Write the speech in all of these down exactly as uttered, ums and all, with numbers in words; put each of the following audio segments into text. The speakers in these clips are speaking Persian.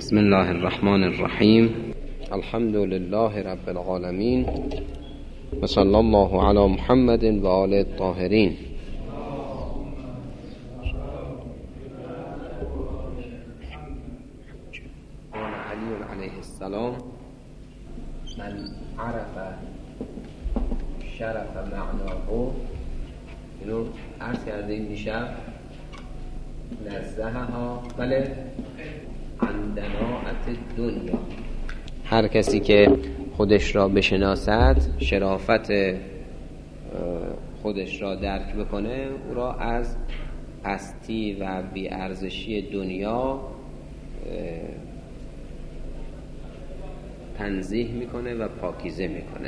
بسم الله الرحمن الرحیم. الحمد لله رب العالمین و صلی الله علی محمد و آل الطاهرین. قال علی علیه السلام: من عرف شرف معناه. اینو عرض کردیم دیشب. نزهها بله عن دناءت دنیا. هر کسی که خودش را بشناسد، شرافت خودش را درک بکنه، او را از پستی و بی‌ارزشی دنیا تنزیه میکنه و پاکیزه میکنه.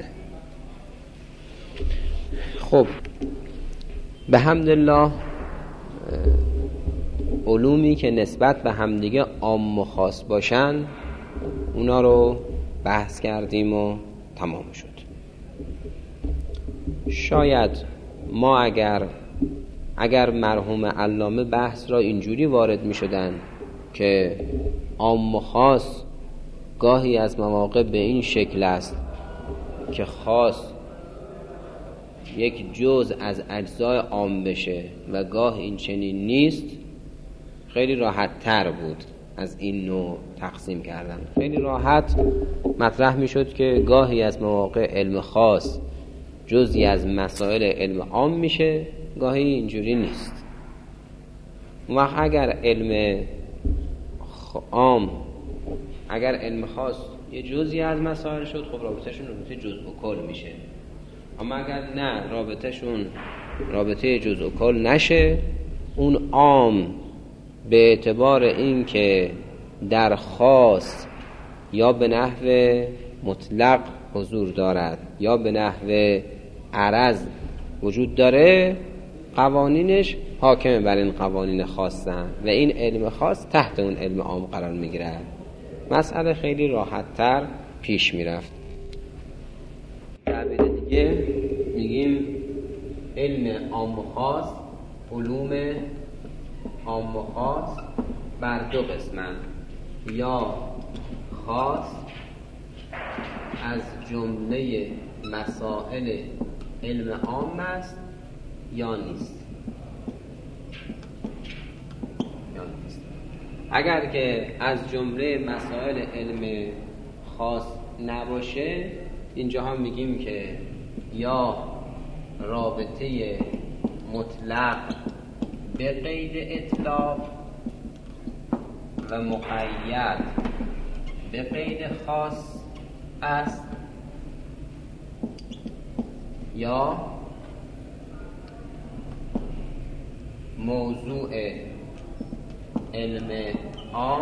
خب به حمدالله علومی که نسبت به همدیگه عام و خاص باشن اونا رو بحث کردیم و تمام شد. شاید ما اگر اگر مرحوم علامه بحث را اینجوری وارد می شدن که عام و خاص گاهی از مواقع به این شکل است که خاص یک جزء از اجزای عام بشه و گاه این چنین نیست، خیلی راحت تر بود از این نوع تقسیم کردن. خیلی راحت مطرح می شد که گاهی از مواقع علم خاص جزئی از مسائل علم عام میشه، گاهی اینجوری نیست. اون وقت اگر علم عام اگر علم خاص یه جزئی از مسائل شد، خب رابطهشون رابطه جزء و کل میشه. اما اگر نه، رابطهشون رابطه جزء و کل نشه، اون عام به اعتبار این که در خاص یا به نحو مطلق حضور دارد یا به نحو عرض وجود داره، قوانینش حاکم بر این قوانین خاصن و این علم خاص تحت اون علم عام قرار میگیره. مسئله خیلی راحت تر پیش میرفت. تعبیر دیگه میگیم علم عام و خاص، علوم عام و خاص بر دو قسمن، یا خاص از جمله مسائل علم عام است یا نیست. یا نیست. اگر که از جمله مسائل علم خاص نباشه، اینجا هم میگیم که یا رابطه مطلق به قید اطلاق و مقید به قید خاص است، یا موضوع علم عام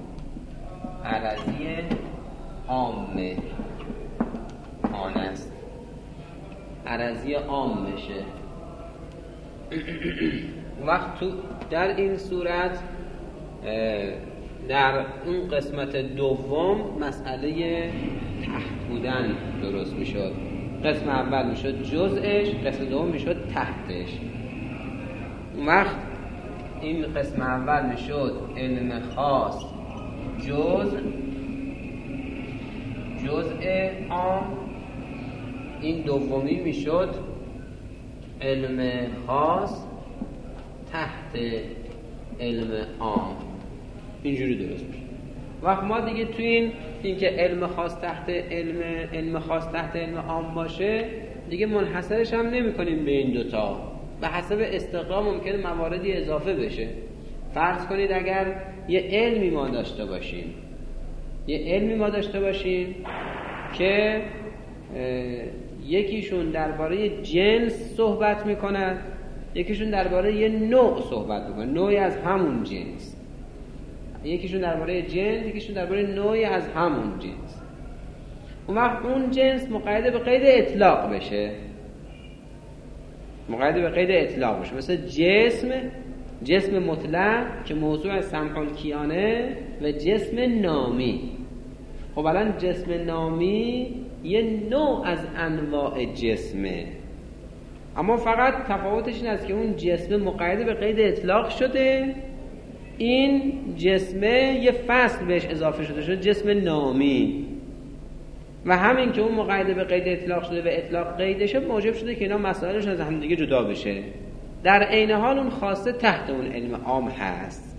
عرضی عامه آن است. عرضی عام بشه. وقت تو در این صورت در اون قسمت دوم مسئله تحت بودن درست میشد. قسم اول میشد جزءش، قسم دوم میشد تحتش. وقت این قسم اول میشد علم خاص جزء جزء عام، این دومی میشد علم خاص تحت علم عام. اینجوری درست میشه. وقت ما دیگه تو این این که علم خاص تحت علم علم خاص تحت علم عام باشه، دیگه منحصرش هم نمی کنیم به این دوتا. به حسب استقرار ممکنه مواردی اضافه بشه. فرض کنید اگر یه علمی ما داشته باشیم یه علمی ما داشته باشیم که یکیشون درباره جنس صحبت میکنن، یکیشون درباره یه نوع صحبت میکنن، نوعی از همون جنس. یکیشون درباره جنس، یکیشون درباره نوعی از همون جنس. اون وقت اون جنس مقید به قید اطلاق بشه، مقید به قید اطلاق بشه. مثل جسم جسم مطلق که موضوع از سمحال کیانه و جسم نامی. خب الان جسم نامی یه نوع از انواع جسمه، اما فقط تفاوتش این است که اون جسم مقید به قید اطلاق شده این جسمه یه فصل بهش اضافه شده شده جسم نامی و همین که اون مقید به قید اطلاق شده و اطلاق قیدشه موجب شده که اینا مسائلش از هم دیگه جدا بشه. در عین حال اون خاصه تحت اون علم عام هست.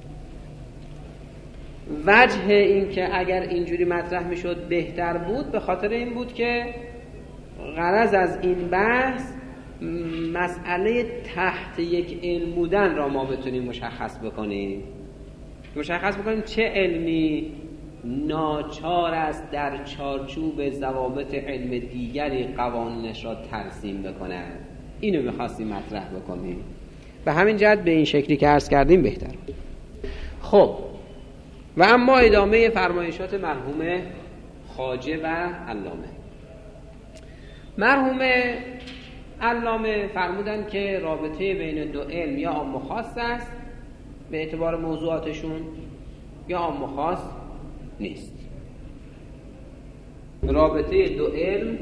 وجه این که اگر اینجوری مطرح میشد بهتر بود به خاطر این بود که غرض از این بحث مسئله تحت یک علم بودن را ما بتونیم مشخص بکنیم، مشخص بکنیم چه علمی ناچار است در چارچوب ضوابط علم دیگری قوانینش را ترسیم بکند. اینو می‌خواستیم مطرح بکنیم. به همین جهت به این شکلی که عرض کردیم بهتر. خب و اما ادامه فرمایشات مرحوم خواجه و علامه. مرحوم علامه فرمودن که رابطه بین دو علم یا عام و خاص است به اعتبار موضوعاتشون یا عام و خاص نیست. رابطه دو علم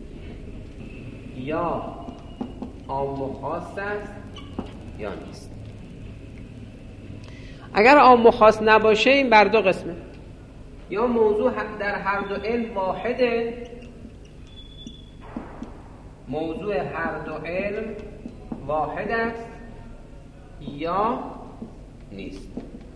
یا عام و خاص است یا نیست. اگر عام و خاص نباشه این بر دو قسمه، یا موضوع در هر دو علم واحده، موضوع هر دو علم واحد است یا نیست.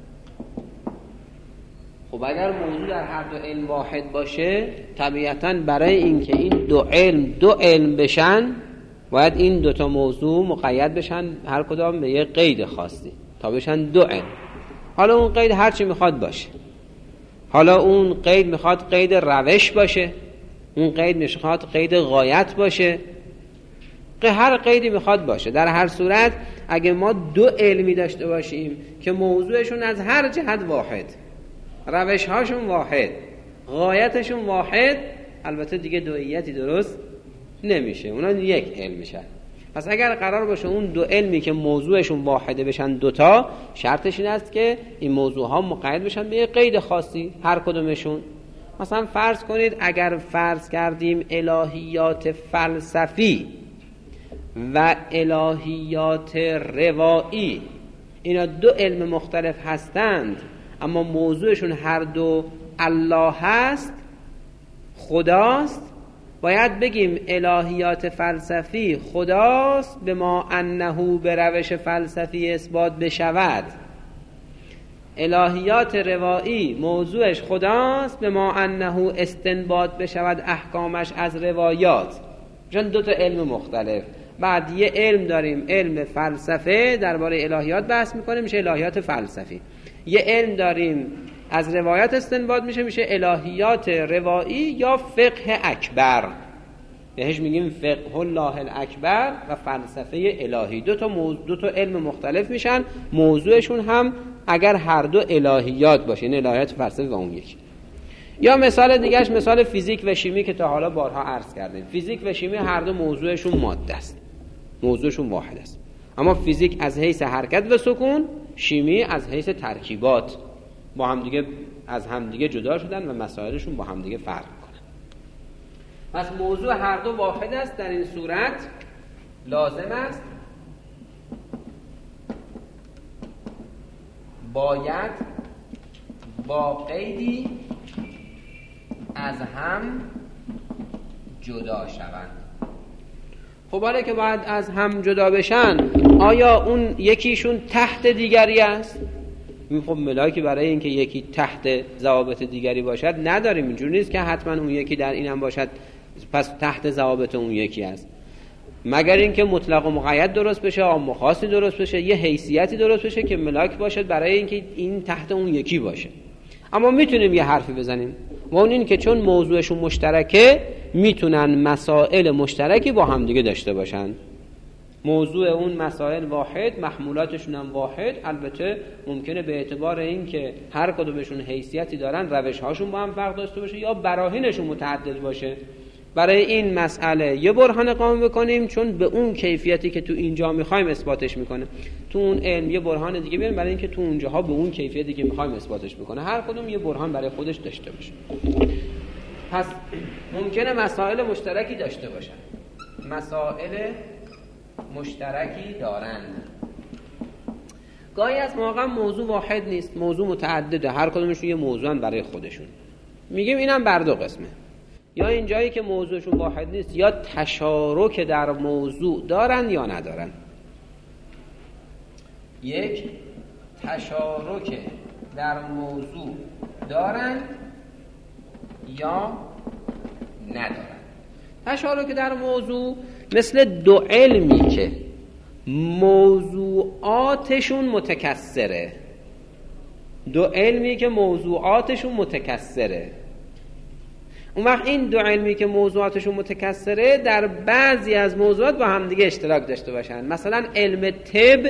خب اگر موضوع در هر دو علم واحد باشه طبیعتاً برای اینکه این دو علم دو علم بشن باید این دو تا موضوع مقید بشن هر کدام به یه قید خاصی تا بشن دو علم. حالا اون قید هر چی میخواد باشه، حالا اون قید میخواد قید روش باشه، اون قید میخواد قید غایت باشه، هر قیدی میخواد باشه. در هر صورت اگه ما دو علمی داشته باشیم که موضوعشون از هر جهت واحد، روشهاشون واحد، غایتشون واحد، البته دیگه دوئیتی درست نمیشه، اونا یک علم میشن. پس اگر قرار باشه اون دو علمی که موضوعشون واحده بشن دوتا، شرطش این است که این موضوع ها مقید بشن به یک قید خاصی هر کدومشون. مثلا فرض کنید اگر فرض کردیم الهیات فلسفی و الهیات روایی اینا دو علم مختلف هستند اما موضوعشون هر دو الله هست، خداست، باید بگیم الهیات فلسفی خداست به ما انه به روش فلسفی اثبات بشود، الهیات روایی موضوعش خداست به ما انه استنباط بشود احکامش از روایات. چون دو تا علم مختلف. بعد یه علم داریم علم فلسفه درباره الهیات بحث میکنه میشه الهیات فلسفی، یه علم داریم از روایات استنباط میشه میشه الهیات روایی یا فقه اکبر، بهش میگیم فقه الله الاکبر و فلسفه الهی. دو تا موضوع دو تا علم مختلف میشن، موضوعشون هم اگر هر دو الهیات باشه، این الهیات فلسفه و اون یکی. یا مثال دیگهش مثال فیزیک و شیمی که تا حالا بارها عرض کردیم. فیزیک و شیمی هر دو موضوعشون ماده است، موضوعشون واحد است، اما فیزیک از حیث حرکت و سکون، شیمی از حیث ترکیبات با هم دیگه از هم دیگه جدا شدن و مسائلشون با هم دیگه فرق میکنن. پس موضوع هر دو واحد است. در این صورت لازم است باید با قیدی از هم جدا شوند. خب حالا که باید از هم جدا بشن آیا اون یکیشون تحت دیگری است؟ خب ملاکی برای اینکه یکی تحت ضوابط دیگری باشد نداریم، اینجوری نیست که حتما اون یکی در اینم باشد پس تحت ضوابط اون یکی است، مگر اینکه مطلق و مقید درست بشه، عام و خاصی درست بشه، یه حیثیتی درست بشه که ملاک باشد برای اینکه این تحت اون یکی باشه. اما میتونیم یه حرفی بزنیم و اون این که چون موضوعشون مشترکه میتونن مسائل مشترکی با هم دیگه داشته باشن. موضوع اون مسائل واحد، محمولاتشون هم واحد، البته ممکنه به اعتبار این که هر کدومشون حیثیتی دارن روش‌هاشون با هم فرق داشته باشه یا براهینشون متعدد باشه. برای این مسئله یه برهان قائم بکنیم چون به اون کیفیتی که تو اینجا میخوایم اثباتش میکنه، تو اون علم یه برهان دیگه بیاریم برای اینکه تو اونجاها به اون کیفیتی که میخوایم اثباتش میکنه، هر کدوم یه برهان برای خودش داشته باشه. پس ممکنه مسائل مشترکی داشته باشن، مسائل مشترکی دارند گاهی از مواقع موضوع واحد نیست، موضوع متعدده، هر کدومشون یه موضوعن برای خودشون. میگیم اینم بر دو قسمه، یا این جایی که موضوعشون واحد نیست یا تشارک در موضوع دارن یا ندارن. یک، تشارک در موضوع دارن یا ندارن. تشارک در موضوع مثل دو علمی که موضوعاتشون متکثره، دو علمی که موضوعاتشون متکثره. اون وقت این دو علمی که موضوعاتشون متکثره در بعضی از موضوعات با هم دیگه اشتراک داشته باشن. مثلا علم طب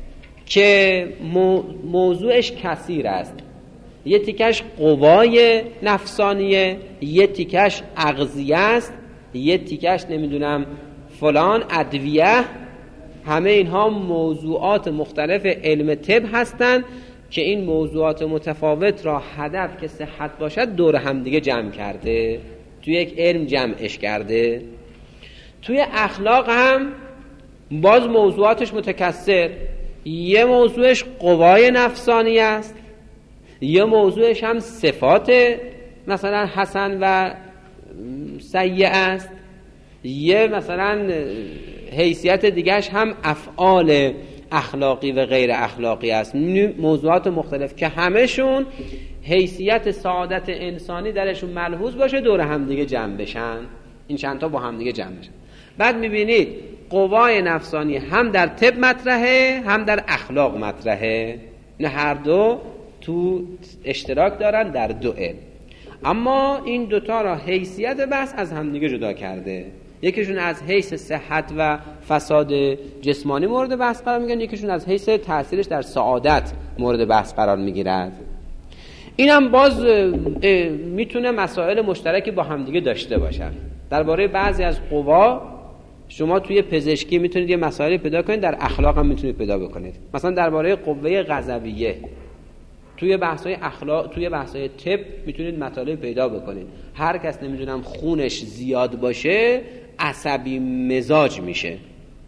که موضوعش کثیر است، یه تیکش قوای نفسانیه، یه تیکش اغذیه است، یه تیکش نمیدونم فلان ادویه. همه اینها موضوعات مختلف علم طب هستند که این موضوعات متفاوت را هدف که صحت باشد دور هم دیگه جمع کرده، توی یک علم جمعش کرده. توی اخلاق هم باز موضوعاتش متکثر، یه موضوعش قوای نفسانی است، یه موضوعش هم صفات مثلا حسن و سیئه است، یه مثلا حیثیت دیگرش هم افعال اخلاقی و غیر اخلاقی است. موضوعات مختلف که همشون حیثیت سعادت انسانی درشون ملحوظ باشه دور هم دیگه جمع بشن، این چند تا با هم دیگه جمع بشن. بعد میبینید قوای نفسانی هم در طب مطرحه هم در اخلاق مطرحه، نه هر دو تو اشتراک دارن در دو علم، اما این دوتا را حیثیت بحث از هم دیگه جدا کرده. یکیشون از حیث صحت و فساد جسمانی مورد بحث قرار میگیرن، یکیشون از حیث تأثیرش در سعادت مورد بحث قرار میگیرد. اینم باز میتونه مسائل مشترکی با همدیگه داشته باشن. درباره بعضی از قوا شما توی پزشکی میتونید یه مسائلی پیدا کنید، در اخلاق هم میتونید پیدا بکنید. مثلا درباره قوه غضبیه توی بحث‌های اخلاق، توی بحث‌های طب میتونید مطالب پیدا بکنید. هر کس نمیدونم خونش زیاد باشه عصبی مزاج میشه،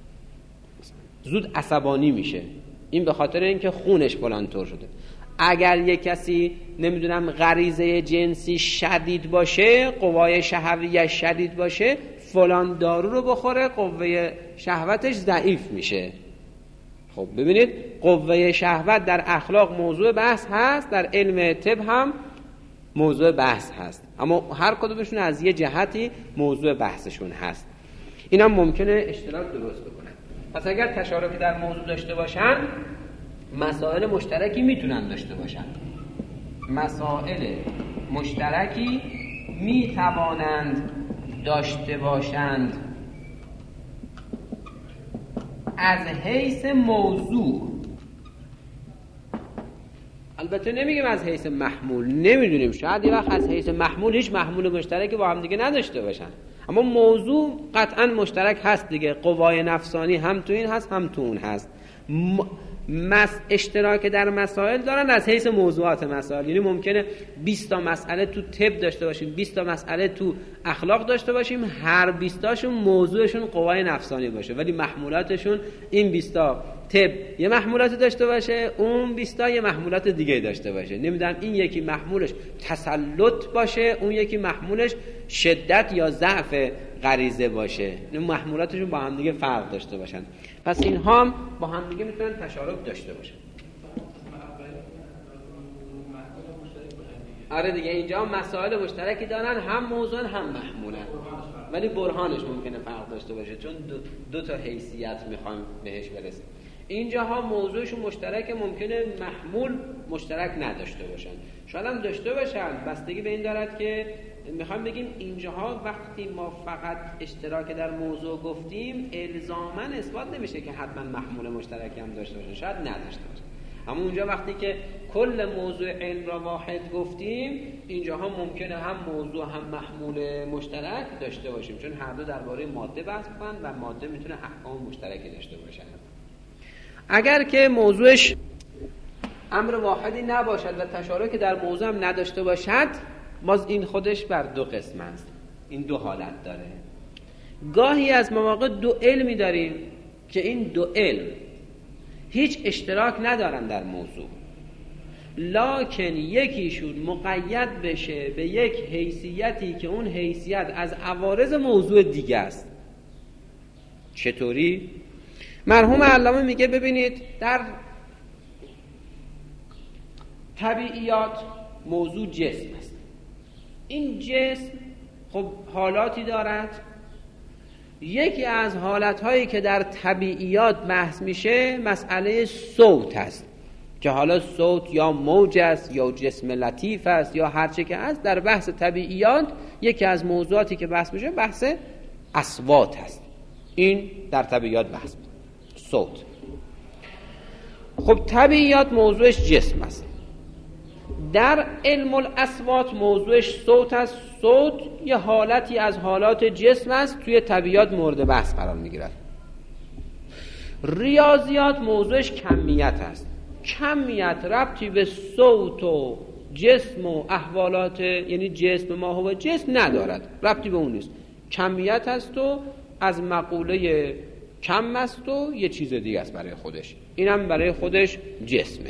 زود عصبانی میشه، این به خاطر اینکه خونش فلان طور شده. اگر یک کسی نمیدونم غریزه جنسی شدید باشه، قوای شهویه شدید باشه، فلان دارو رو بخوره قوه شهوتش ضعیف میشه. خب ببینید قوه شهوت در اخلاق موضوع بحث هست، در علم طب هم موضوع بحث هست، اما هر کدومشون از یه جهتی موضوع بحثشون هست. اینم ممکنه اشتراک درست بکنن. پس اگر تشارکی در موضوع داشته باشن مسائل مشترکی میتونن داشته باشن، مسائل مشترکی میتوانند داشته باشند از حیث موضوع. البته نمیگیم از حیث محمول، نمیدونیم، شاید یه وقت از حیث محمول هیچ محمول مشترکی با هم دیگه نداشته باشن، اما موضوع قطعا مشترک هست دیگه. قوای نفسانی هم تو این هست هم تو اون هست. م... مس اشتراک در مسائل دارن از حیث موضوعات مسائل. یعنی ممکنه بیست تا مسئله تو طب داشته باشیم، بیست تا مسئله تو اخلاق داشته باشیم، هر بیست تاشون موضوعشون قوای نفسانی باشه، ولی محمولاتشون این بیست تا طب یه محمولات داشته باشه، اون بیست تا یه محمولات دیگه داشته باشه. نمیدونم این یکی محمولش تسلط باشه، اون یکی محمولش شدت یا ضعف غریزه باشه، این محمولاتشون با هم دیگه فرق داشته باشن. پس اینها هم با هم دیگه میتونن تشارک داشته باشن. آره دیگه اینجا مسائل مشترکی دارن، هم موضوع هم محمولن، ولی برهانش ممکنه فرق داشته باشه چون دو, دو تا حیثیت میخوایم بهش برسیم. اینجاها موضوعشون مشترک، ممکنه محمول مشترک نداشته باشن، شاید هم داشته باشن، بستگی به این دارد که میخوایم بگیم اینجاها وقتی ما فقط اشتراک در موضوع گفتیم الزاماً اثبات نمیشه که حتما محمول مشترکی هم داشته باشه، شاید نداشته باشه. اما اونجا وقتی که کل موضوع علم را واحد گفتیم اینجاها ممکنه هم موضوع هم محمول مشترک داشته باشیم، چون هر دو درباره ماده بحث کنن و ماده میتونه احکام مشترکی داشته باشه. اگر که موضوعش امر واحدی نباشد و تشارک در موضوع هم نداشته باشد، باز این خودش بر دو قسم است، این دو حالت داره. گاهی از مواقع دو علمی داریم که این دو علم هیچ اشتراک ندارن در موضوع، لکن یکیشون مقید بشه به یک حیثیتی که اون حیثیت از عوارض موضوع دیگه است. چطوری؟ مرحوم علامه میگه ببینید در طبیعیات موضوع جسم است. این جسم خب حالاتی دارد. یکی از حالتهایی که در طبیعیات بحث میشه مسئله صوت است که حالا صوت یا موج است یا جسم لطیف است یا هر چه که است. در بحث طبیعیات یکی از موضوعاتی که بحث میشه بحث اصوات است. این در طبیعیات بحث میشه، صوت. خب طبیعیات موضوعش جسم است. در علم الاصوات موضوعش صوت است. صوت یه حالتی از حالات جسم است، توی طبیعیات مورد بحث قرار میگیرد. ریاضیات موضوعش کمیت است. کمیت ربطی به صوت و جسم و احوالات، یعنی جسم ما هو جسم ندارد، ربطی به اون نیست. کمیت است و از مقوله کم است و یه چیز دیگه است برای خودش، اینم برای خودش جسمه.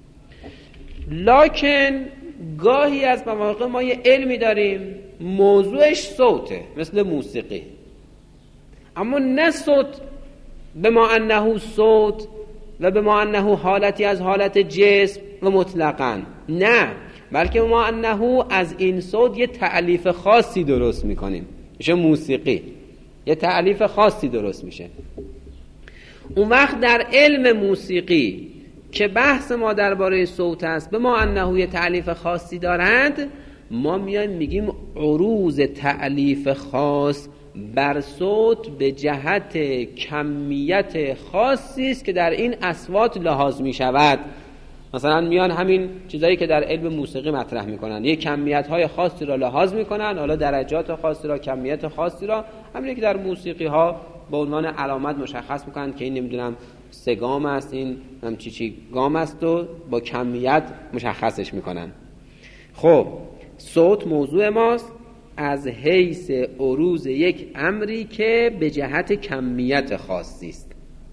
لکن گاهی از مواقع ما یه علمی داریم موضوعش صوته، مثل موسیقی، اما نه صوت به ما انه صوت و به ما انه حالتی از حالت جسم و مطلقاً، نه، بلکه ما انه از این صوت یه تألیف خاصی درست میکنیم، میشه موسیقی، یه تألیف خاصی درست میشه. اون وقت در علم موسیقی که بحث ما درباره صوت است، به ما انه یه تألیف خاصی دارند، ما میایم میگیم عروض تألیف خاص بر صوت به جهت کمیت خاصی است که در این اصوات لحاظ می شود. مثلا میان همین چیزایی که در علم موسیقی مطرح میکنن، یک کمیت های خاصی را لحاظ میکنن، حالا درجات خاصی را، کمیت خاصی را، همین که در موسیقی ها به عنوان علامت مشخص میکنن که این نمیدونم سه گام است، این هم چی چی گام است و با کمیت مشخصش میکنن. خب صوت موضوع ماست از حیث عروض یک امری که به جهت کمیت خاصی است.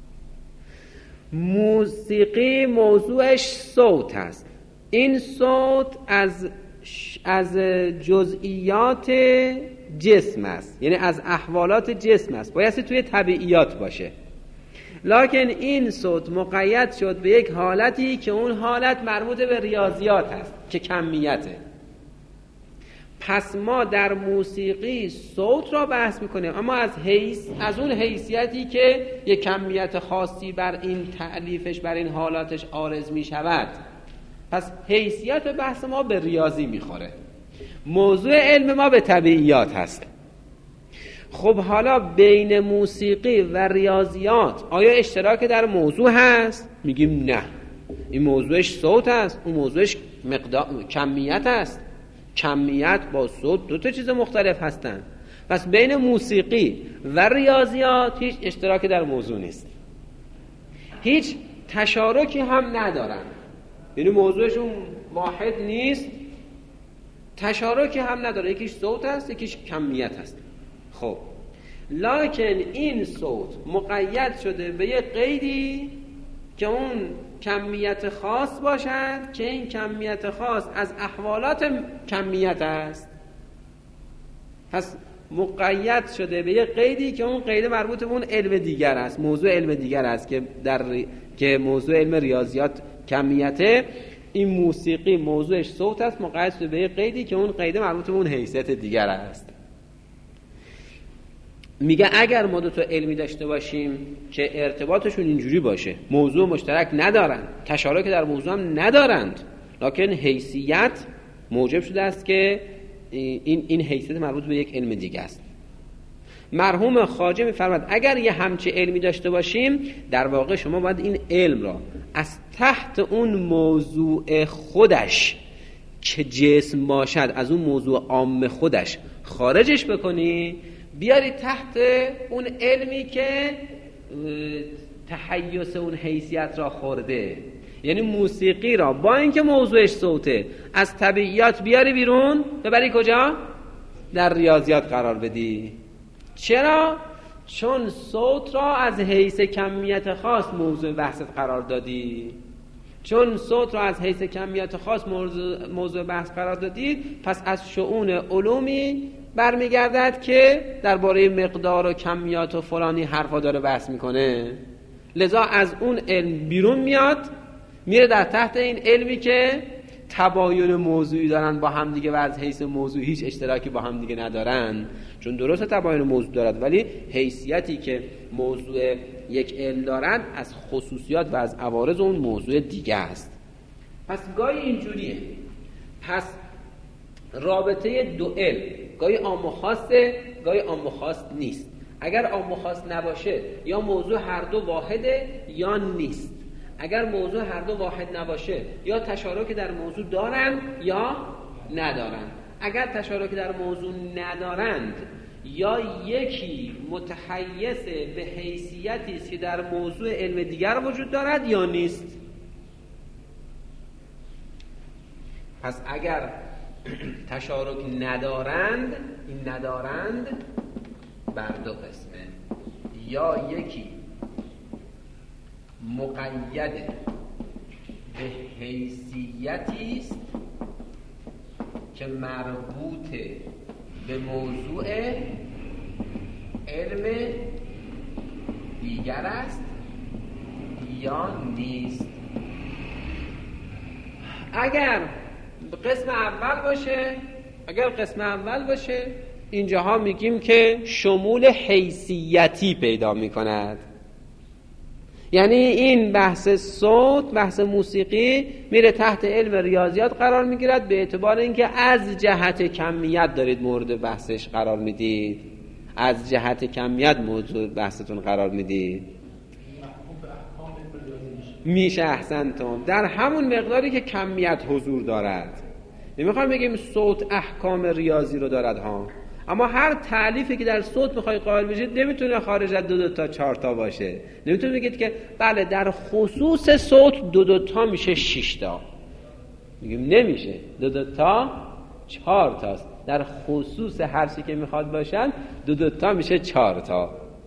موسیقی موضوعش صوت است. این صوت از از جزئیات جسم است، یعنی از احوالات جسم است، باید توی طبیعیات باشه. لکن این صوت مقید شد به یک حالتی که اون حالت مربوط به ریاضیات است که کمیته. پس ما در موسیقی صوت را بحث میکنیم، اما از حیث از اون حیثیتی که یک کمیت خاصی بر این تألیفش، بر این حالاتش عارض میشود. پس حیثیت بحث ما به ریاضی میخوره، موضوع علم ما به طبیعیات هست. خب حالا بین موسیقی و ریاضیات آیا اشتراک در موضوع هست؟ میگیم نه، این موضوعش صوت است، اون موضوعش مقدار کمیت است. کمیت با صوت دو تا چیز مختلف هستند. پس بین موسیقی و ریاضیات هیچ اشتراکی در موضوع نیست، هیچ تشارکی هم ندارن، یعنی موضوعشون واحد نیست، تشارکی هم نداره، یکیش صوت است یکیش کمیت است. خب لکن این صوت مقید شده به یک قیدی که اون کمیت خاص باشد، که این کمیت خاص از احوالات کمیت است. پس مقید شده به یک قیدی که اون قید مربوط به اون علم دیگر است، موضوع علم دیگر است که در ری... که موضوع علم ریاضیات کمیته. این موسیقی موضوعش صوت است، مقید شده به یک قیدی که اون قید مربوط به اون حیثیت دیگر است. میگه اگر ما دو تا علمی داشته باشیم که ارتباطشون اینجوری باشه، موضوع مشترک ندارن، تشارک در موضوع هم ندارند، لکن حیثیت موجب شده است که این این حیثیت مربوط به یک علم دیگه است. مرحوم خواجه میفرماد اگر یه همچه علمی داشته باشیم، در واقع شما باید این علم را از تحت اون موضوع خودش که جسم باشد، از اون موضوع عام خودش خارجش بکنی، بیاری تحت اون علمی که تحیز اون حیثیت را خورده. یعنی موسیقی را با اینکه موضوعش صوته از طبیعیات بیاری بیرون، ببری کجا؟ در ریاضیات قرار بدی. چرا؟ چون صوت را از حیث کمیت خاص موضوع بحثت قرار دادی چون صوت را از حیث کمیت خاص موضوع, موضوع بحث قرار دادید، پس از شؤون علومی برمیگردد که درباره مقدار و کمیات و فلانی حرفا داره بحث میکنه. لذا از اون علم بیرون میاد، میره در تحت این علمی که تباین موضوعی دارن با هم دیگه و از حیث موضوع هیچ اشتراکی با هم دیگه ندارن. چون درست تباین موضوع دارد، ولی حیثیتی که موضوع یک علم دارن از خصوصیات و از عوارض اون موضوع دیگه است. پس گاهی اینجوریه، پس رابطه دو علم گاهی عام و خاصه، گاهی عام و خاص نیست. اگر عام و خاص نباشه یا موضوع هر دو واحده یا نیست. اگر موضوع هر دو واحد نباشه یا تشارکی در موضوع دارن یا ندارن. اگر تشارکی در موضوع ندارند یا یکی متحیز به حیثیتی است که در موضوع علم دیگر وجود دارد یا نیست. پس اگر تشارک ندارند، این ندارند بر دو قسمه، یا یکی مقید به حیثیتی است که مربوط به موضوع علم دیگر است یا نیست. اگر قسم اول باشه اگر قسم اول باشه اینجاها میگیم که شمول حیثیتی پیدا میکند. یعنی این بحث صوت، بحث موسیقی میره تحت علم ریاضیات قرار میگیرد به اعتبار اینکه از جهت کمیت دارید مورد بحثش قرار میدید، از جهت کمیت موضوع بحثتون قرار میدید. میشه احسنتم، در همون مقداری که کمیت حضور دارد. نمیخوام بگیم صوت احکام ریاضی رو دارد ها، اما هر تعلیفی که در صوت میخوای قائل بشید نمیتونه خارج از دو دو تا چهار تا باشه. نمیتونه بگید که بله در خصوص صوت دو دو تا میشه شش تا. میگیم نمیشه، دو دو تا چهار تاست. در خصوص هر چی که میخواد باشن دو دو تا میشه چهار تا.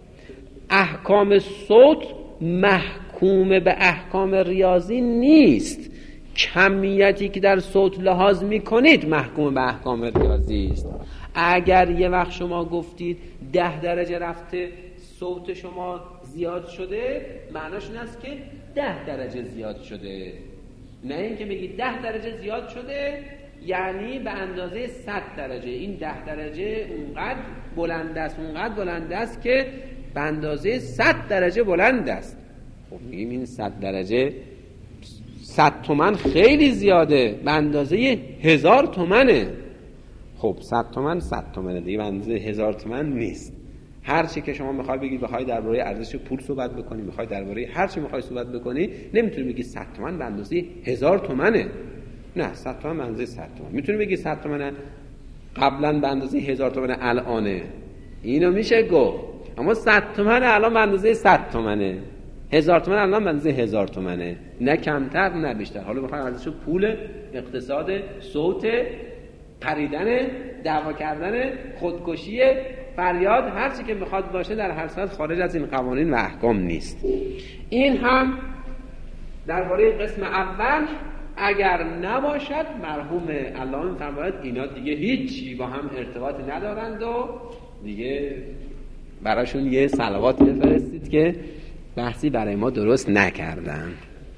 احکام صوت محکوم به احکام ریاضی نیست. کمیتی که در صوت لحاظ میکنید محکوم به احکام ریاضی است. اگر یه وقت شما گفتید ده درجه رفته صوت شما زیاد شده، معناش این است که ده درجه زیاد شده، نه اینکه بگید ده درجه زیاد شده یعنی به اندازه صد درجه. این ده درجه اونقدر بلند است اونقدر بلند است که به اندازه صد درجه بلند است. خب میگیم این صد درجه صد تومن خیلی زیاده، به اندازه هزار تومنه. خب صد تومن صد تومنه دیگه، به اندازه هزار تومن نیست. هر چی که شما میخوای بگید بخوای درباره ارزش پول صحبت بکنی، میخوای درباره هر چی میخوای صحبت بکنی، نمیتونی بگی صد تومن به اندازه هزار تومنه. نه، صد تومن به اندازه صد تومن. میتونی بگی صد تومن قبلا به اندازه هزار تومن الانه، اینو میشه گفت. اما صد تومن الان به اندازه صد تومنه، هزار تومن الان به اندازه هزار تومنه، نه کمتر نه بیشتر. حالا بخوای ارزش پول، اقتصاد، صوت، پریدن، دعوا کردن، خودکشی، فریاد، هر چی که میخواد باشه در هر صورت خارج از این قوانین و احکام نیست. این هم درباره قسم اول اگر نباشد مرحوم علامه می‌فرماید اینا دیگه هیچی با هم ارتباطی ندارند و دیگه براشون یه صلوات بفرستید که بحثی برای ما درست نکردن.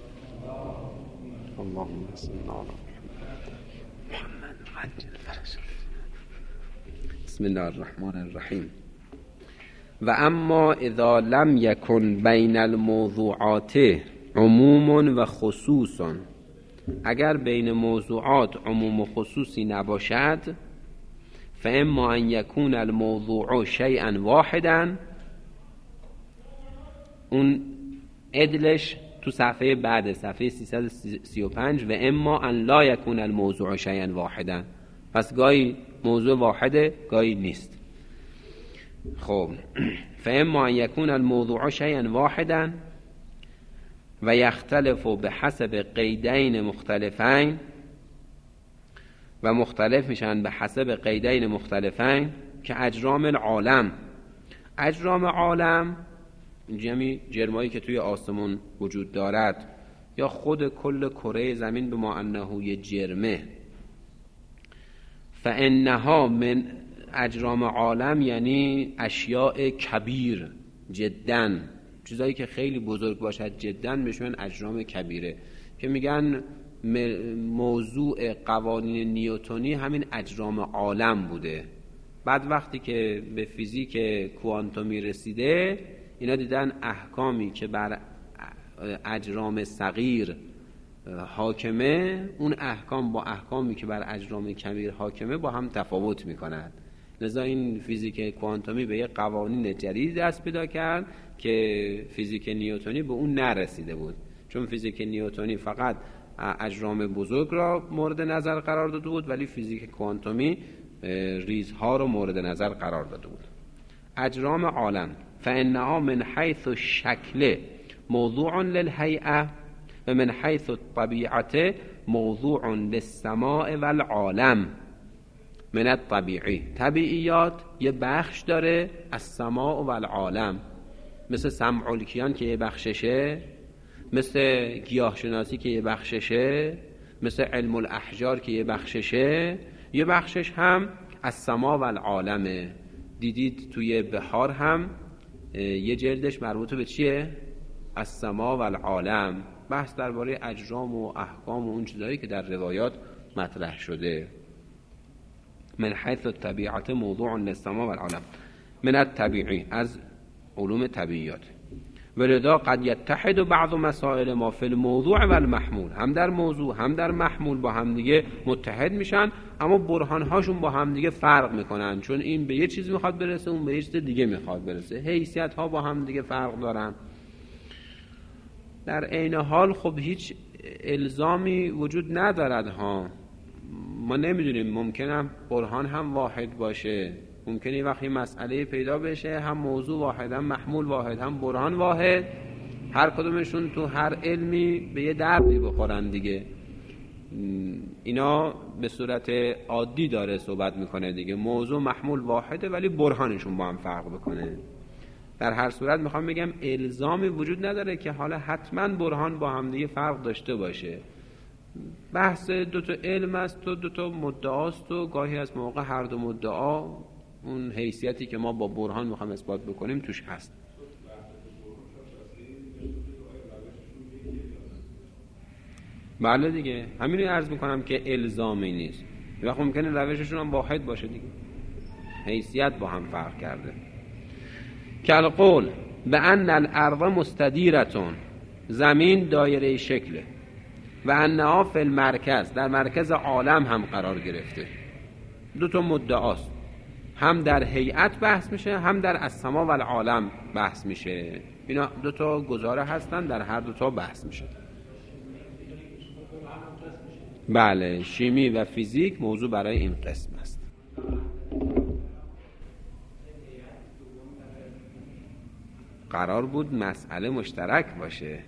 اللهم صل علی محمد عجل فرجه. بسم الله الرحمن الرحیم. و اما اذا لم یکن بین الموضوعات عموم و خصوص، اگر بین موضوعات عموم و خصوصی نباشد، فاما ان یکون الموضوع شیئا واحدا، اون عدلش تو صفحه بعد صفحه سیصد و سی و پنج، و اما ان لا یکون الموضوع شیئا واحدا، پس گاهی موضوع واحده گاهی نیست. خب فاما ان یکون الموضوع شیئا واحدا و یختلف بحسب قیدین مختلفین، و مختلف میشن به حسب قیدین مختلفین که اجرام العالم اجرام عالم جمعی جرمایی که توی آسمون وجود دارد یا خود کل کره زمین به ما انه یه جرمه، فانها من اجرام عالم یعنی اشیاء کبیر جداً، چیزایی که خیلی بزرگ باشد جداً بهشون اجرام کبیره، که میگن موضوع قوانین نیوتنی همین اجرام عالم بوده. بعد وقتی که به فیزیک کوانتومی رسیده اینا دیدن احکامی که بر اجرام صغیر حاکمه اون احکام با احکامی که بر اجرام کبیر حاکمه با هم تفاوت میکنند. لذا این فیزیک کوانتومی به یک قوانین جدید دست پیدا کرد که فیزیک نیوتنی به اون نرسیده بود، چون فیزیک نیوتنی فقط اجرام بزرگ را مورد نظر قرار داده بود ولی فیزیک کوانتومی ریزها را مورد نظر قرار داده بود. اجرام عالم فانها من حیث الشکل موضوع للهیئه و من حیث الطبیعه موضوع للسماء والعالم. من الطبیعی، طبیعیات یه بخش داره از سماء و العالم، مثل سمع الکیان که یه بخششه، مثل گیاهشناسی که یه بخششه، مثل علم الاحجار که یه بخششه، یه بخشش هم از سما و العالمه. دیدید توی بحار هم یه جلدش مربوط به چیه؟ از سما و العالم، بحث درباره اجرام و احکام و اون چیزایی که در روایات مطرح شده. من حیث الطبیعت موضوع للسما و العالم، من الطبیعی از علوم طبیعیات. ولذا قد یتحد بعض مسائل ما فی الموضوع و المحمول، هم در موضوع هم در محمول با هم دیگه متحد میشن، اما برهانهاشون با هم دیگه فرق میکنن، چون این به یه چیز میخواد برسه اون به یه چیز دیگه میخواد برسه، حیثیت ها با هم دیگه فرق دارن. در عین حال خب هیچ الزامی وجود ندارد ها، ما نمیدونیم، ممکنه برهان هم واحد باشه، ممکنه یه وقتی مسئله پیدا بشه هم موضوع واحد هم محمول واحد هم برهان واحد، هر کدومشون تو هر علمی به یه دردی بخورن دیگه. اینا به صورت عادی داره صحبت میکنه دیگه، موضوع محمول واحده ولی برهانشون با هم فرق بکنه. در هر صورت میخوام بگم الزامی وجود نداره که حالا حتما برهان با هم دیگه فرق داشته باشه. بحث دو تا علم است و دو تا مدعاست و گاهی از موقع هر دو مدعا اون حیثیتی که ما با برهان میخوام اثبات بکنیم توش هست. بله دیگه، همین رو عرض میکنم که الزامی نیست، یه وقت ممکنه روششون هم واحد باشه دیگه، حیثیت با هم فرق کرده. کل قول به ان الارض مستدیرتون، زمین دایره شکله، و انها فی المرکز، در مرکز عالم هم قرار گرفته. دو تا مدعاست، هم در هیئت بحث میشه هم در السما و العالم بحث میشه. اینا دو تا گزاره هستن، در هر دو تا بحث میشه. بله، شیمی و فیزیک موضوع برای این قسم است. قرار بود مسئله مشترک باشه،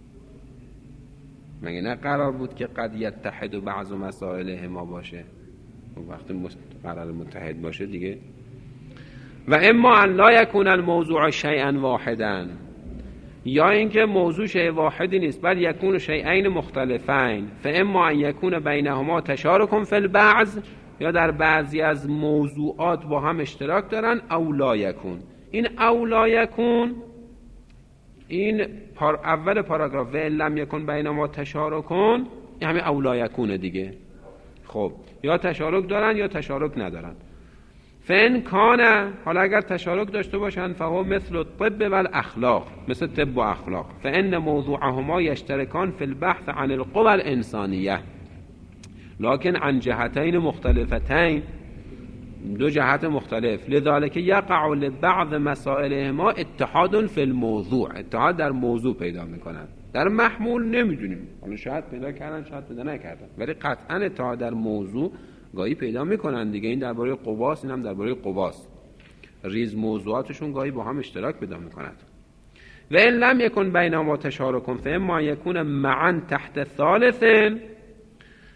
مگه نه قرار بود که قد یتحد بعض مسائل ما باشه؟ وقتی قرار متحد باشه دیگه. و اما ان لا یکون الموضوع شیئا واحدا، یا اینکه موضوع شیء واحدی نیست بل یکون شیئین مختلفین، فاما ان یکون بینهما تشارک فی البعض، یا در بعضی از موضوعات با هم اشتراک دارن، او لا یکون. این او لا یکون این پار اول پاراگراف و لم یکن بینهما تشارکون، این همین او لا یکونه دیگه. خب یا تشارک دارن یا تشارک ندارن. فن کانه، حالا اگر تشارک داشته باشن، فهو مثل الطب و الاخلاق، مثل طب و اخلاق، فان موضوعهما یشترکان فی البحث عن القوى الانسانیه لكن عن جهتین مختلفتین، دو جهت مختلف. لذلك یقع لبعض مسائلهما اتحاد فی الموضوع، اتحاد در موضوع پیدا میکنن. در محمول نمیدونیم، حالا شاید پیدا کردن شاید پیدا نکردن، ولی قطعا اتحاد در موضوع گاهی پیدا میکنن دیگه. این درباره قواست، این هم درباره قواست، ریز موضوعاتشون گاهی با هم اشتراک پیدا میکنند. و ان لم یکن بینهما تشارک فاما یکون معا تحت ثالث.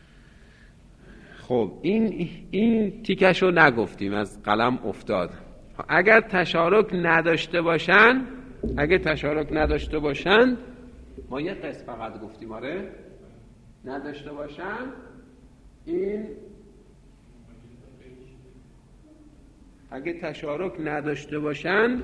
خب این این تیکشو نگفتیم، از قلم افتاد. اگر تشارک نداشته باشن اگر تشارک نداشته باشن ما یه قسم فقط گفتیم آره نداشته باشن این اگه تشارک نداشته باشن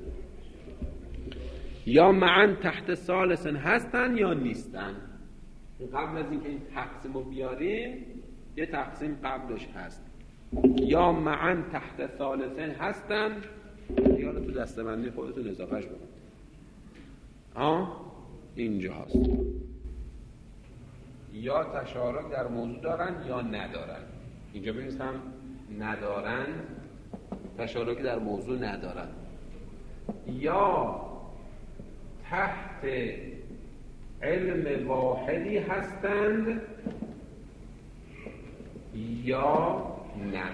یا معا تحت ثالث هستن یا نیستن. قبل از اینکه این تقسیم رو بیاریم یه تقسیم قبلش هست، یا معا تحت ثالث هستن یا تو دستبندی خودتون اضافهش بکنید. آه اینجا هست یا تشارک در موضوع دارن یا ندارن. اینجا بنویسم ندارن، تشارک در موضوع ندارن، یا تحت علم واحدی هستند یا نه،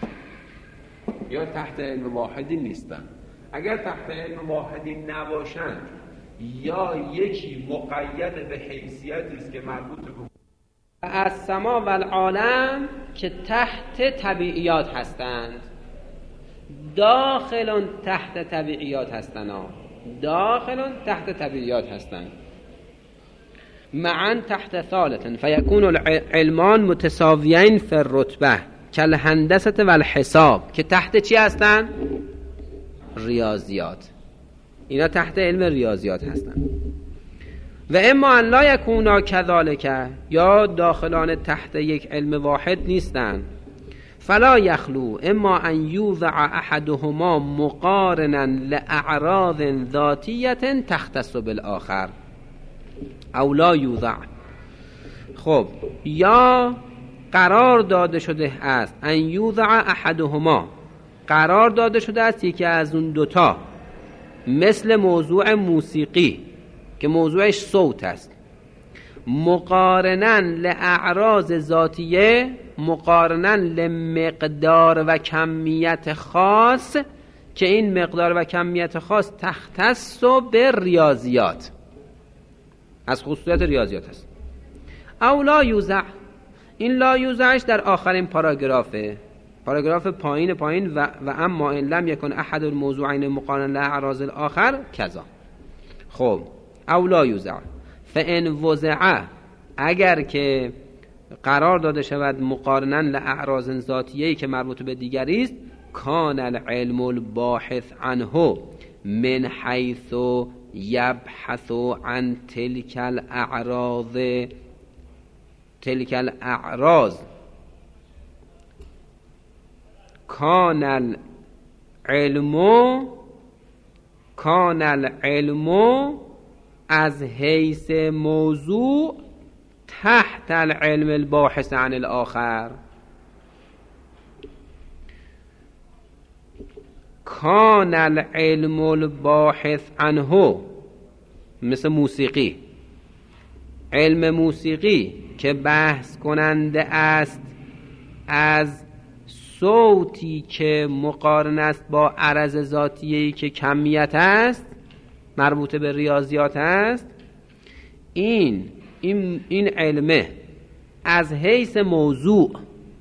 یا تحت علم واحدی نیستن. اگر تحت علم واحدی نباشن یا یکی مقید به حیثیتی است که مربوط به از سما و العالم که تحت طبیعیات هستند، داخلون تحت طبیعیات هستند داخلون تحت طبیعیات هستند معا تحت ثالث فیکون العلمان متساویین فی الرتبه کالهندسه و الحساب که تحت چی هستند؟ ریاضیات. اینا تحت علم ریاضیات هستند. و اما ان لا یکونا کذالک، یا داخلان تحت یک علم واحد نیستند. فلا یخلو اما ان یوضع احدهما مقارنا لاعراض ذاتیه تختص بالآخر او لا یوضع. خب یا قرار داده شده است ان یوضع احدهما، قرار داده شده است یکی از اون دوتا، مثل موضوع موسیقی که موضوعش صوت است، مقارنن لاعراض ذاتیه، مقارنن لمقدار و کمیت خاص که این مقدار و کمیت خاص تختص به ریاضیات، از خصوصیات ریاضیات است. او لا یوزع، این لا یوزعش در آخرین پاراگرافه، پاراگراف پایین پایین و, و اما ان لم یکن احد الموضوعین مقارن لاعراض الاخر کذا. خب او لا یوزع فان وضع، اگر که قرار داده شود مقارنن لاعراض ذاتیه‌ای که مربوط به دیگری است، کان العلم الباحث عنه من حیث یبحث عن تلک الاعراض تلک الاعراض کان العلم کان العلم از حیث موضوع تحت العلم الباحث عن الاخر. کان العلم الباحث عنه، مثل موسیقی، علم موسیقی که بحث کننده است از صوتی که مقارن است با عرض ذاتیه‌ای که کمیت است، مربوط به ریاضیات است، این این این علمه از حیث موضوع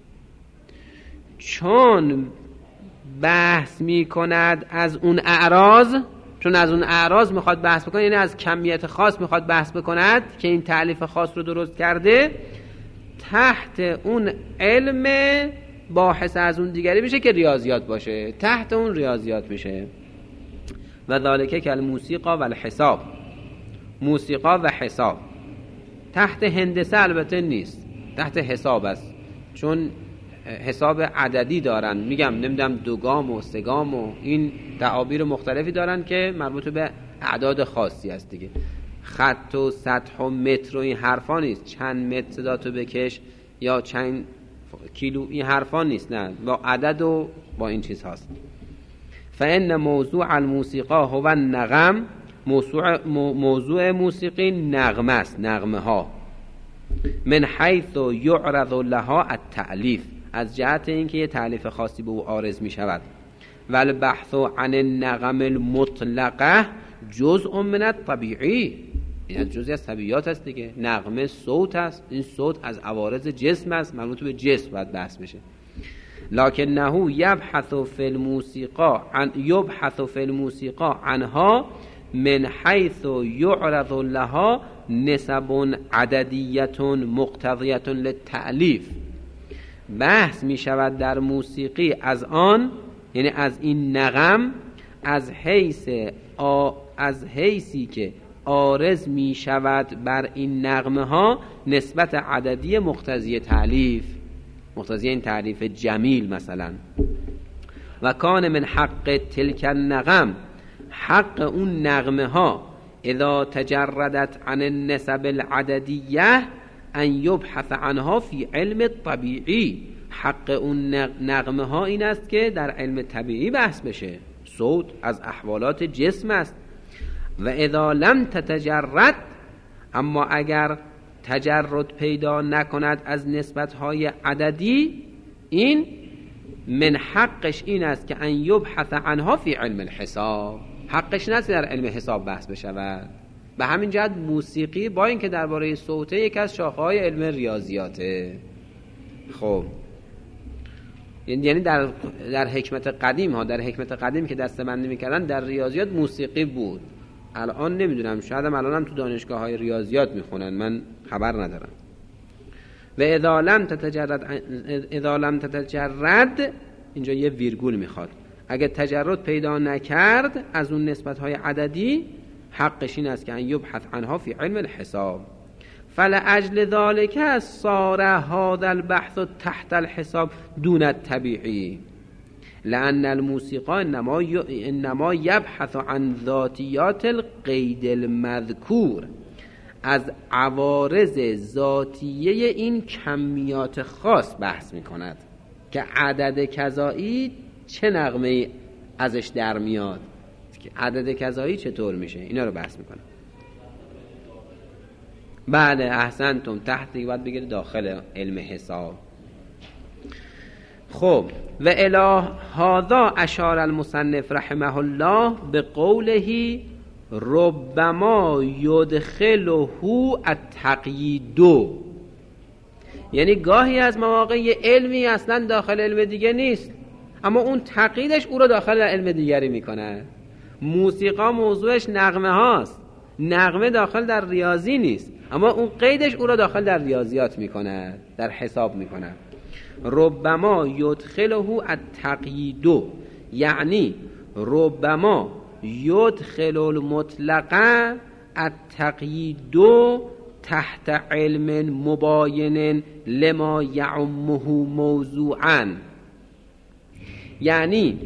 چون بحث می کند از اون اعراض، چون از اون اعراض میخواد بحث بکنه، یعنی از کمیت خاص میخواد بحث بکند که این تعلیف خاص رو درست کرده، تحت اون علم باحث از اون دیگری میشه که ریاضیات باشه، تحت اون ریاضیات میشه. و ذالک کالموسیقی و الحساب، موسیقا و حساب تحت هندسه البته نیست، تحت حساب است، چون حساب عددی دارن، میگم نمیدونم دوگام و سگام و این تعابیر مختلفی دارن که مربوط به اعداد خاصی است دیگه. خط و سطح و متر و این حرفا نیست، چند متر صداتو بکش یا چند کیلو، این حرفا نیست، نه، با عدد و با این چیز هاست. فان موضوع الموسیقا هو النغم، موضوع موضوع موسیقی نغمه است، نغمه ها، من حیث یعرض لها التألیف، از جهت اینکه یه تألیف خاصی به او عارض می شود. و البحث عن النغم المطلقه جزء من الطبیعی، این از جزئی از طبیعیات است دیگه. نغمه صوت است، این صوت از عوارض جسم است، مربوط به جسم باید بحث بشه. لکنه یبحث فی الموسیقا عن یبحث فی الموسیقا عنها من حیث یعرض لها نسب عددیت مقتضیت للتألیف. بحث می شود در موسیقی از آن، یعنی از این نغم، از حیث آ از حیثی که عارض می شود بر این نغمه ها نسبت عددی مقتضی تألیف، مقتضی این تعریف جمیل مثلا. و کان من حق تلک النغم، حق اون نغمه ها اذا تجردت عن النسب العددیه ان یبحث عنها فی علم طبیعی. حق اون نغمه ها این است که در علم طبیعی بحث بشه. صوت از احوالات جسم است. و اذا لم تتجرد، اما اگر تجرد پیدا نکند از نسبت‌های عددی، این من حقش این است که ان یبحث عنها فی علم الحساب. حقش نیست در علم حساب بحث بشود. به همین جهت موسیقی با اینکه درباره صوته یک از شاخه‌های علم ریاضیاته. خب یعنی در در حکمت قدیم ها در حکمت قدیم که دسته‌بندی می‌کردن در ریاضیات موسیقی بود. الان نمیدونم، شاید هم الان هم تو دانشگاه های ریاضیات میخونن، من خبر ندارم. و اذا لم تتجرد اذا لم تتجرد، اینجا یه ویرگول میخواد، اگه تجرد پیدا نکرد از اون نسبت های عددی، حقش این است که ان یبحث عنها فی علم الحساب. فلأجل ذلك صار هذا البحث تحت الحساب دون الطبیعی، لأن الموسیقى انما انما یبحث عن ذاتیات القید المذکور، از عوارض ذاتیه این کمیات خاص بحث می کند که عدد کذایی چه نغمه ازش در میاد، که عدد کذایی چطور میشه، اینا رو بحث می کند. بله احسنتم، تحت باید بگیره داخل علم حساب. خب و الی هذا اشار المصنف رحمه الله بقوله ربما یدخله التقیید، یعنی گاهی از مواقع علمی اصلا داخل علم دیگه نیست، اما اون تقییدش او رو داخل علم دیگری میکنه. موسیقا موضوعش نغمه هاست، نغمه داخل در ریاضی نیست، اما اون قیدش او رو داخل در ریاضیات میکنه، در حساب میکنه. ربما یدخله التقیید، یعنی ربما یدخل المطلق التقیید تحت علم مباین لما یعمه موضوعا، یعنی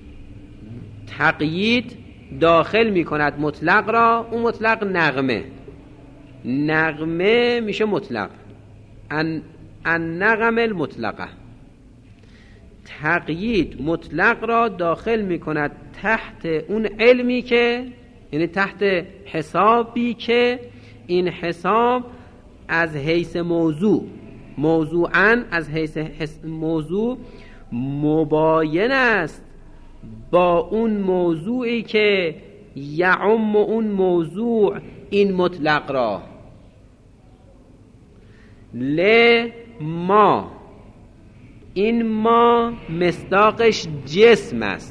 تقیید داخل میکند مطلق را، اون مطلق نغمه، نغمه میشه مطلق، ان النغم المطلقه. تقیید مطلق را داخل میکند تحت اون علمی که، یعنی تحت حسابی که این حساب از حیث موضوع، موضوعاً از حیث موضوع مباین است با اون موضوعی که یعم اون موضوع این مطلق را. ل ما، این ما مصداقش جسم است،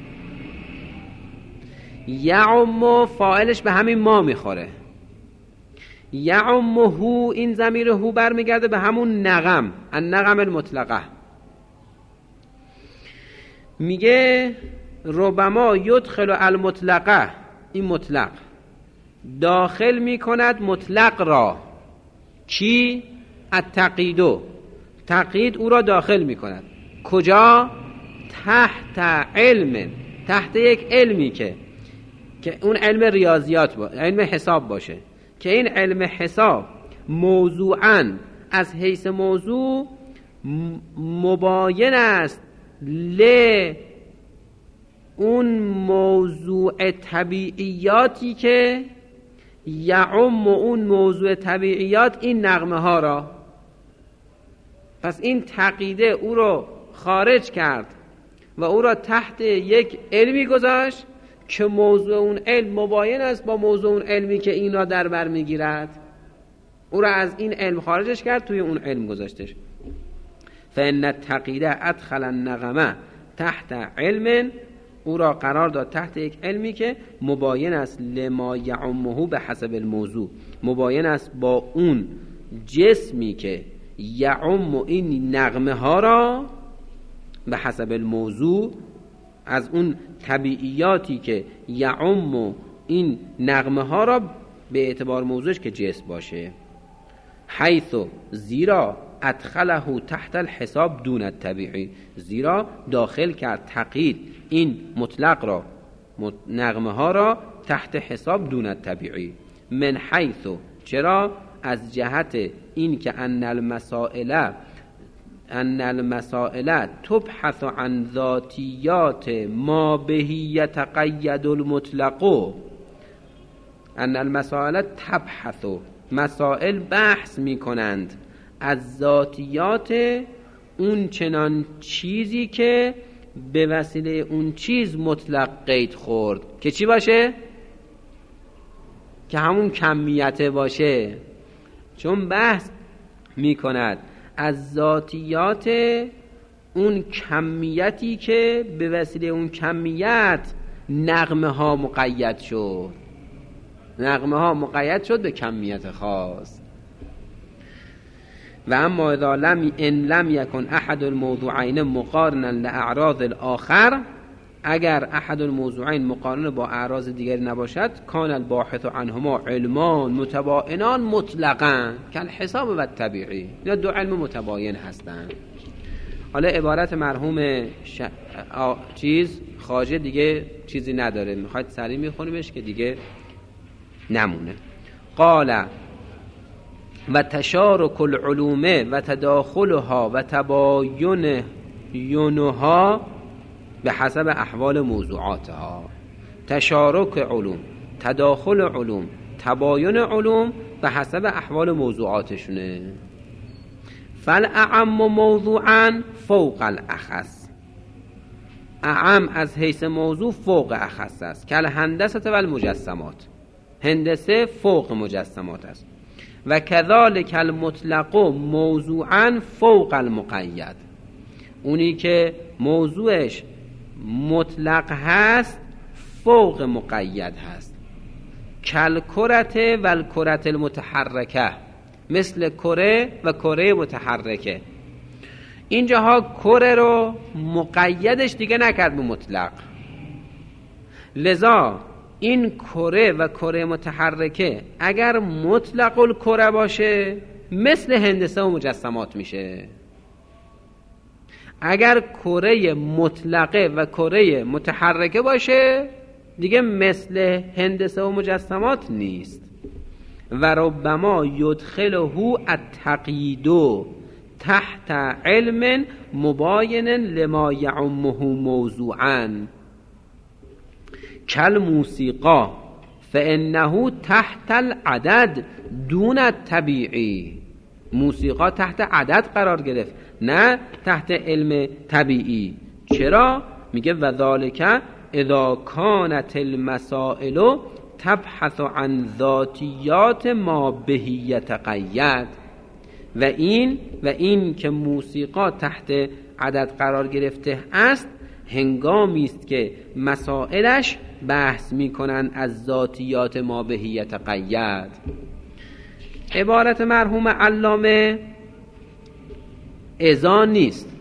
یعم فاعلش به همین ما میخوره، یعم هو، این ضمیر هو برمیگرده به همون نغم، النغم المطلقه. میگه ربما یدخل المطلقه، این مطلق داخل میکند مطلق را، چی؟ التقیید، تقیید او را داخل میکند کجا؟ تحت علم، تحت یک علمی که که اون علم ریاضیات با علم حساب باشه، که این علم حساب موضوعاً از حیث موضوع مباین است ل اون موضوع طبیعیاتی که یعم اون موضوع طبیعیات این نغمه ها را. پس این تقییده او رو خارج کرد و او را تحت یک علمی گذاشت که موضوع اون علم مباین است با موضوع اون علمی که این را در بر میگیرد. او را از این علم خارجش کرد، توی اون علم گذاشتش. فان التقییده ادخل النغمه تحت علم، او را قرار داد تحت یک علمی که مباین است لما یعمه به حسب الموضوع، مباین است با اون جسمی که یعم این نغمه ها را به حسب الموضوع، از اون طبیعیاتی که یعم این نغمه ها را به اعتبار موضوعش که جسم باشه. حیث زیرا ادخله تحت الحساب دون الطبیعی، زیرا داخل کرد تقیید این مطلق را، نغمه ها را تحت حساب دون الطبیعی. من حیث، چرا؟ از جهت این که ان المسائل ان المسائل تبحث عن ذاتیات ما بهی یتقید المطلق. ان المسائل تبحث، مسائل بحث می کنند از ذاتیات اون چنان چیزی که به وسیله اون چیز مطلق قید خورد، که چی باشه؟ که همون کمیت باشه. چون بحث می کند از ذاتیات اون کمیتی که به وسیله اون کمیت نغمه ها مقید شد، نغمه ها مقید شد به کمیت خاص. و اما اذا لم ان لم یکن احد الموضوعین مقارنا لاعراض الاخر، اگر احد الموضوعین مقارن با اعراض دیگر نباشد، کان الباحث عنهما علمان متباینان مطلقا کالحساب و الطبیعی، اینا دو علم متباین هستند. حالا عبارت مرحوم ش... آ... چیز خواجه دیگه چیزی نداره، میخواید سریع میخونیمش که دیگه نمونه. قال و تشارک العلوم و تداخلها و تباین یونها به حسب احوال موضوعاتها. تشارک علوم، تداخل علوم، تباین علوم به حسب احوال موضوعاتشونه. فالاعم موضوعا فوق الاخص، اعم از حیث موضوع فوق اخص است. کل هندسه و المجسمات، هندسه فوق مجسمات است. و کذالک المطلق موضوعا فوق المقید، اونی که موضوعش مطلق هست فوق مقید هست. کل کرت و الکرت المتحرکه، مثل کره و کره متحرکه. اینجاها کره رو مقیدش دیگه نکرد به مطلق، لذا این کره و کره متحرکه اگر مطلق الکره باشه مثل هندسه و مجسمات میشه. اگر کره مطلقه و کره متحرکه باشه دیگه مثل هندسه و مجسمات نیست. و ربما یدخله التقیید تحت علم مباین لما یعمه موضوعا کل موسیقا فانه تحت العدد دون الطبیعی. موسیقا تحت عدد قرار گرفت، نه تحت علم طبیعی. چرا؟ میگه و ذالک اذا کانت المسائل تبحث عن ذاتیات ما بهی یتقید. و این و این که موسیقا تحت عدد قرار گرفته است هنگامی است که مسائلش بحث میکنن از ذاتیات ما بهی یتقید. عبارت مرحوم علامه اذا نیست،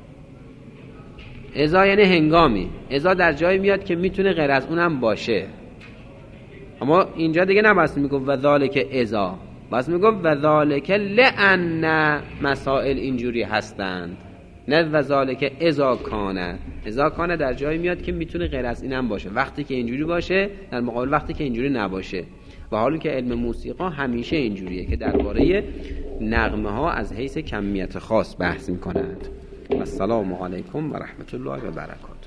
اذا یعنی هنگامی، اذا در جایی میاد که میتونه غیر از اونم باشه. اما اینجا دیگه نباید میگم و ذالک اذا، بس میگم و ذالک لأن مسائل اینجوری هستند، نه و ذالک اذا کانه. اذا کانه در جایی میاد که میتونه غیر از اینم باشه، وقتی که اینجوری باشه در مقابل وقتی که اینجوری نباشه. و حالی که علم موسیقا همیشه اینجوریه که درباره نغمه ها از حیث کمیت خاص بحث میکنند. و السلام علیکم و رحمت الله و برکاته.